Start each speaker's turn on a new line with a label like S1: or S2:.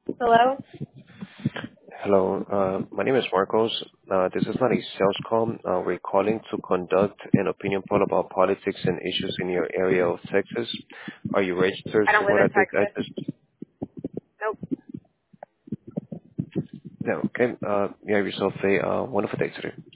S1: Hello?
S2: Hello, my name is Marcos. This is not a sales call. We're calling to conduct an opinion poll about politics and issues in your area of Texas. Are you registered
S1: I
S2: to
S1: don't live
S2: vote
S1: in
S2: at this
S1: Texas.
S2: address?
S1: Nope.
S2: No, okay. You have yourself a wonderful day today.